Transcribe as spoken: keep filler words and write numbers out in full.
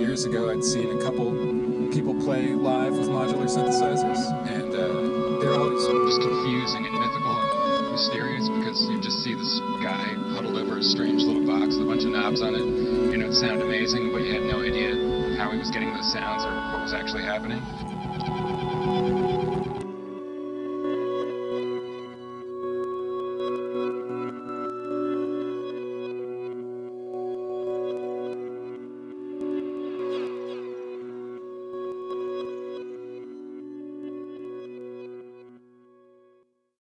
years ago, I'd seen a couple people play live with modular synthesizers, and uh, they're always just confusing and mythical and mysterious because you just see this guy huddled over a strange little box with a bunch of knobs on it, and it would sound amazing, but you had no idea how he was getting those sounds or what was actually happening.